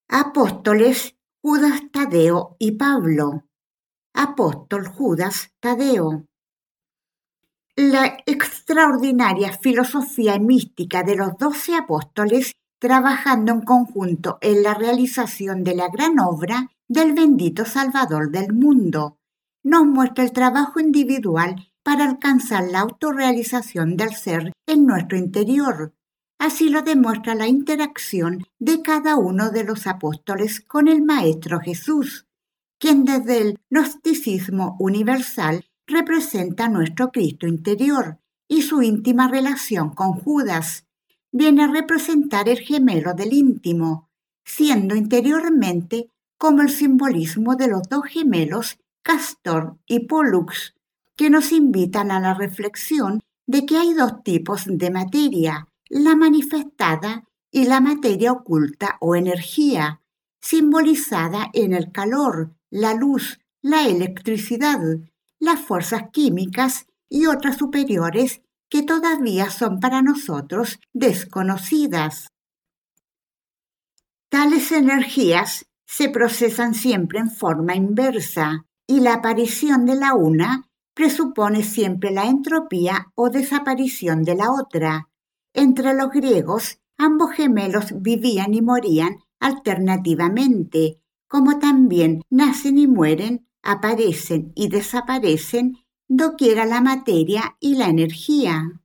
Apóstoles Judas Tadeo y Pablo. Apóstol Judas Tadeo. La extraordinaria filosofía mística de los 12 apóstoles trabajando en conjunto en la realización de la gran obra del bendito Salvador del mundo nos muestra el trabajo individual para alcanzar la autorrealización del ser en nuestro interior. Así lo demuestra la interacción de cada uno de los apóstoles con el Maestro Jesús, quien desde el gnosticismo universal representa a nuestro Cristo interior, y su íntima relación con Judas viene a representar el gemelo del íntimo, siendo interiormente como el simbolismo de los dos gemelos Castor y Pollux, que nos invitan a la reflexión de que hay dos tipos de materia, la manifestada y la materia oculta o energía, simbolizada en el calor, la luz, la electricidad, las fuerzas químicas y otras superiores que todavía son para nosotros desconocidas. Tales energías se procesan siempre en forma inversa y la aparición de la una presupone siempre la entropía o desaparición de la otra. Entre los griegos, ambos gemelos vivían y morían alternativamente, como también nacen y mueren, aparecen y desaparecen doquiera la materia y la energía.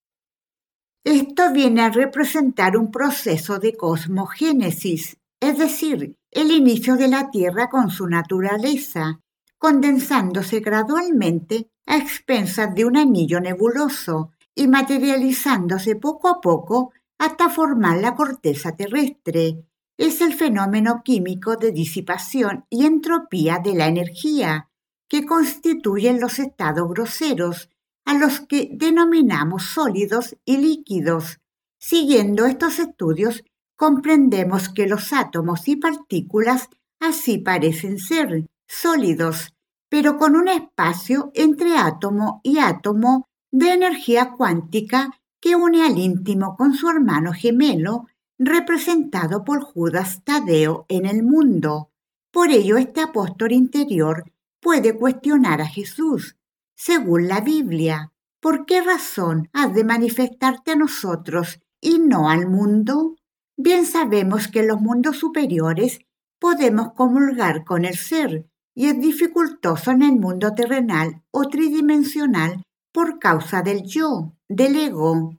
Esto viene a representar un proceso de cosmogénesis, es decir, el inicio de la Tierra con su naturaleza, condensándose gradualmente a expensas de un anillo nebuloso y materializándose poco a poco hasta formar la corteza terrestre. Es el fenómeno químico de disipación y entropía de la energía, que constituyen los estados groseros, a los que denominamos sólidos y líquidos. Siguiendo estos estudios, comprendemos que los átomos y partículas así parecen ser sólidos, pero con un espacio entre átomo y átomo de energía cuántica que une al íntimo con su hermano gemelo, representado por Judas Tadeo en el mundo. Por ello, este apóstol interior puede cuestionar a Jesús. Según la Biblia, ¿por qué razón has de manifestarte a nosotros y no al mundo? Bien sabemos que en los mundos superiores podemos comulgar con el ser, y es dificultoso en el mundo terrenal o tridimensional por causa del yo, del ego.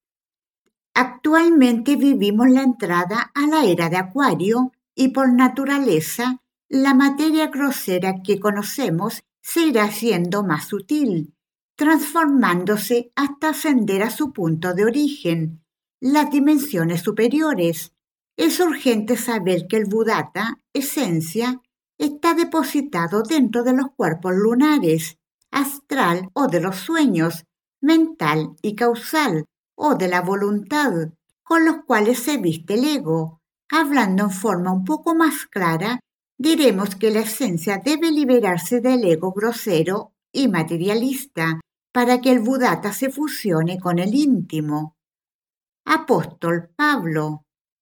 Actualmente vivimos la entrada a la era de Acuario y por naturaleza la materia grosera que conocemos se irá haciendo más sutil, transformándose hasta ascender a su punto de origen, las dimensiones superiores. Es urgente saber que el Buddhata, esencia, está depositado dentro de los cuerpos lunares, astral o de los sueños, mental y causal, o de la voluntad, con los cuales se viste el ego. Hablando en forma un poco más clara, diremos que la esencia debe liberarse del ego grosero y materialista para que el Buddhata se fusione con el íntimo. Apóstol Pablo.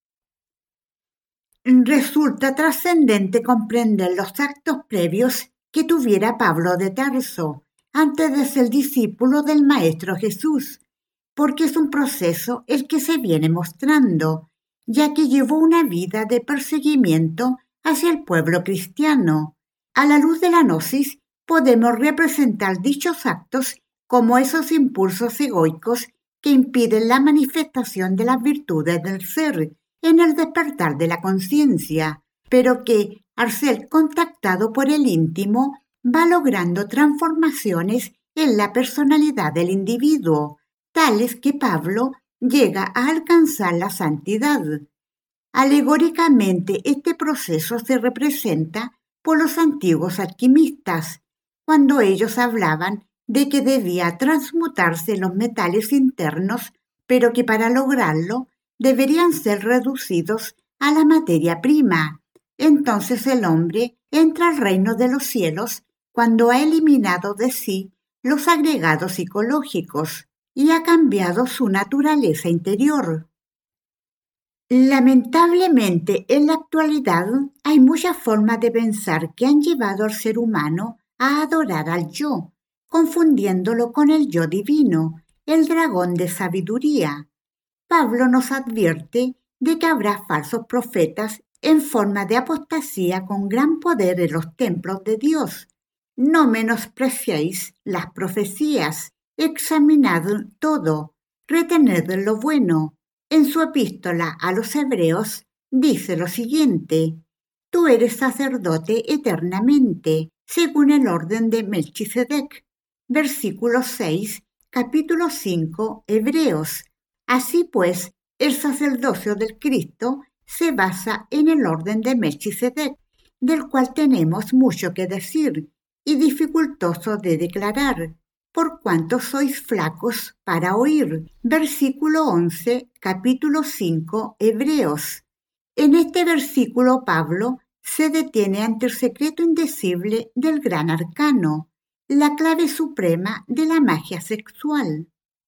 Resulta trascendente comprender los actos previos que tuviera Pablo de Tarso antes de ser discípulo del Maestro Jesús, porque es un proceso el que se viene mostrando, ya que llevó una vida de perseguimiento hacia el pueblo cristiano. A la luz de la gnosis podemos representar dichos actos como esos impulsos egoicos que impiden la manifestación de las virtudes del ser en el despertar de la conciencia, pero que, al ser contactado por el íntimo, va logrando transformaciones en la personalidad del individuo, tales que Pablo llega a alcanzar la santidad. Alegóricamente, este proceso se representa por los antiguos alquimistas, cuando ellos hablaban de que debía transmutarse los metales internos, pero que para lograrlo deberían ser reducidos a la materia prima. Entonces el hombre entra al reino de los cielos cuando ha eliminado de sí los agregados psicológicos y ha cambiado su naturaleza interior. Lamentablemente, en la actualidad hay muchas formas de pensar que han llevado al ser humano a adorar al yo, confundiéndolo con el yo divino, el dragón de sabiduría. Pablo nos advierte de que habrá falsos profetas en forma de apostasía con gran poder en los templos de Dios. No menospreciéis las profecías, examinad todo, retened lo bueno. En su epístola a los Hebreos dice lo siguiente: tú eres sacerdote eternamente, según el orden de Melquisedec. Versículo 6, capítulo 5, Hebreos. Así pues, el sacerdocio del Cristo se basa en el orden de Melquisedec, del cual tenemos mucho que decir y dificultoso de declarar, por cuanto sois flacos para oír. Versículo 11, capítulo 5, Hebreos. En este versículo Pablo se detiene ante el secreto indecible del gran arcano, la clave suprema de la magia sexual.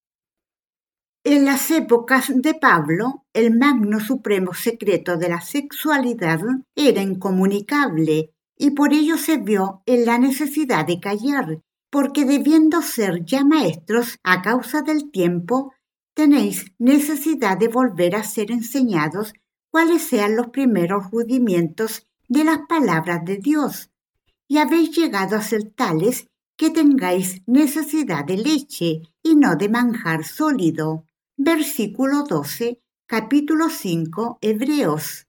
En las épocas de Pablo, el magno supremo secreto de la sexualidad era incomunicable y por ello se vio en la necesidad de callar, porque debiendo ser ya maestros a causa del tiempo, tenéis necesidad de volver a ser enseñados cuáles sean los primeros rudimientos de las palabras de Dios, y habéis llegado a ser tales que tengáis necesidad de leche y no de manjar sólido. Versículo 12, capítulo 5, Hebreos.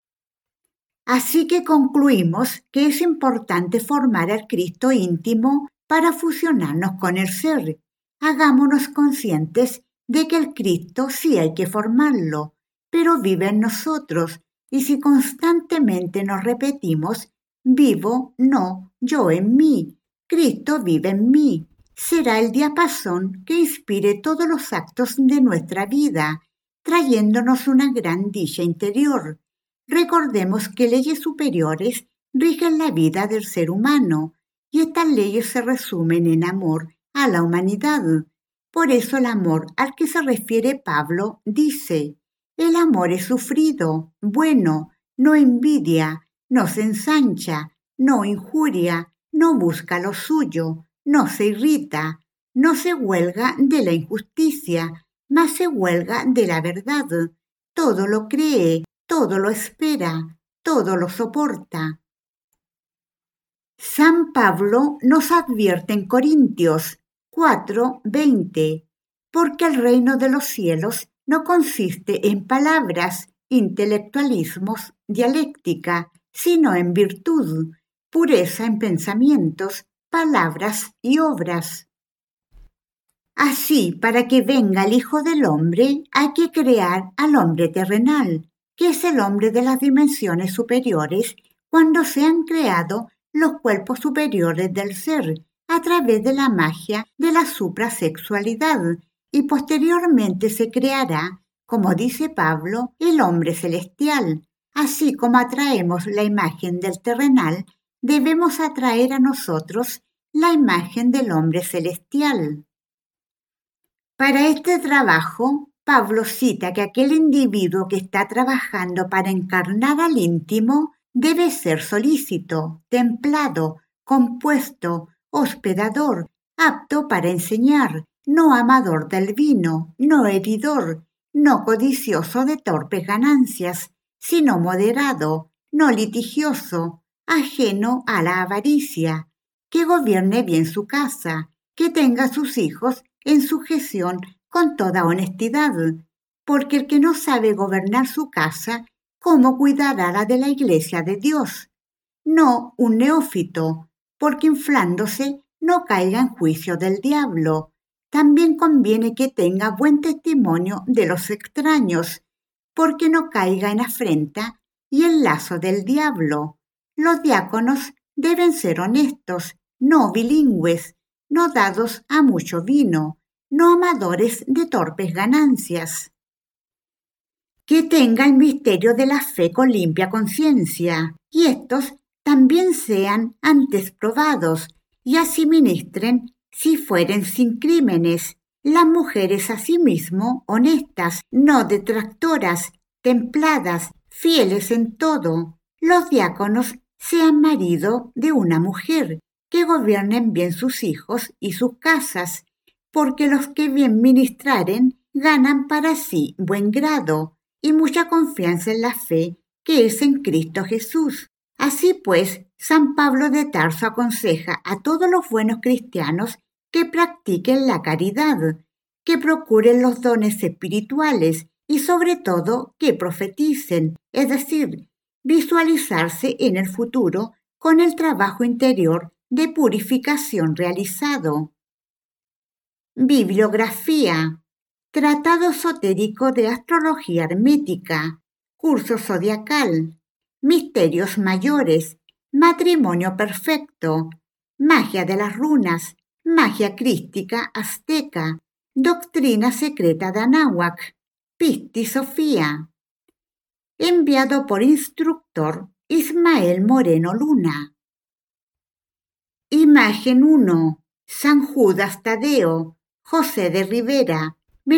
Así que concluimos que es importante formar al Cristo íntimo para fusionarnos con el ser. Hagámonos conscientes de que el Cristo sí hay que formarlo, pero vive en nosotros, y si constantemente nos repetimos, vivo, no, yo en mí, Cristo vive en mí, será el diapasón que inspire todos los actos de nuestra vida, trayéndonos una gran dicha interior. Recordemos que leyes superiores rigen la vida del ser humano, y estas leyes se resumen en amor a la humanidad. Por eso el amor al que se refiere Pablo dice: el amor es sufrido, bueno, no envidia, no se ensancha, no injuria, no busca lo suyo, no se irrita, no se huelga de la injusticia, mas se huelga de la verdad. Todo lo cree, todo lo espera, todo lo soporta. San Pablo nos advierte en Corintios 4:20, porque el reino de los cielos no consiste en palabras, intelectualismos, dialéctica, sino en virtud, pureza en pensamientos, palabras y obras. Así, para que venga el Hijo del Hombre, hay que crear al hombre terrenal, que es el hombre de las dimensiones superiores, cuando se han creado los cuerpos superiores del ser, a través de la magia de la suprasexualidad, y posteriormente se creará, como dice Pablo, el hombre celestial. Así como atraemos la imagen del terrenal, debemos atraer a nosotros la imagen del hombre celestial. Para este trabajo, Pablo cita que aquel individuo que está trabajando para encarnar al íntimo debe ser solícito, templado, compuesto, hospedador, apto para enseñar, no amador del vino, no heridor, no codicioso de torpes ganancias, sino moderado, no litigioso, ajeno a la avaricia, que gobierne bien su casa, que tenga a sus hijos en sujeción con toda honestidad, porque el que no sabe gobernar su casa, ¿cómo cuidará la de la iglesia de Dios? No un neófito, porque inflándose no caiga en juicio del diablo. También conviene que tenga buen testimonio de los extraños, porque no caiga en afrenta y el lazo del diablo. Los diáconos deben ser honestos, no bilingües, no dados a mucho vino, no amadores de torpes ganancias. Que tenga el misterio de la fe con limpia conciencia, y estos también sean antes probados, y así ministren si fueren sin crímenes. Las mujeres asimismo honestas, no detractoras, templadas, fieles en todo. Los diáconos sean marido de una mujer, que gobiernen bien sus hijos y sus casas, porque los que bien ministraren ganan para sí buen grado y mucha confianza en la fe que es en Cristo Jesús. Así pues, San Pablo de Tarso aconseja a todos los buenos cristianos que practiquen la caridad, que procuren los dones espirituales y sobre todo que profeticen, es decir, visualizarse en el futuro con el trabajo interior de purificación realizado. Bibliografía: Tratado esotérico de astrología hermética, curso zodiacal, misterios mayores, matrimonio perfecto, magia de las runas, magia crística azteca, doctrina secreta de Anáhuac, Pisti Sofía. Enviado por instructor Ismael Moreno Luna. Imagen 1. San Judas Tadeo, José de Rivera,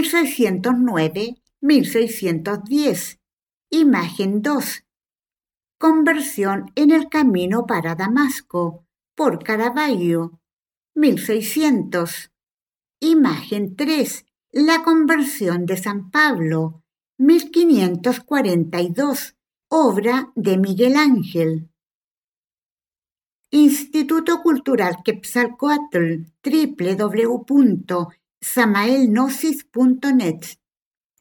1609-1610. Imagen 2. Conversión en el camino para Damasco, por Caravaggio, 1600. Imagen 3. La conversión de San Pablo, 1542, obra de Miguel Ángel. Instituto Cultural Quetzalcóatl, www.samaelgnosis.net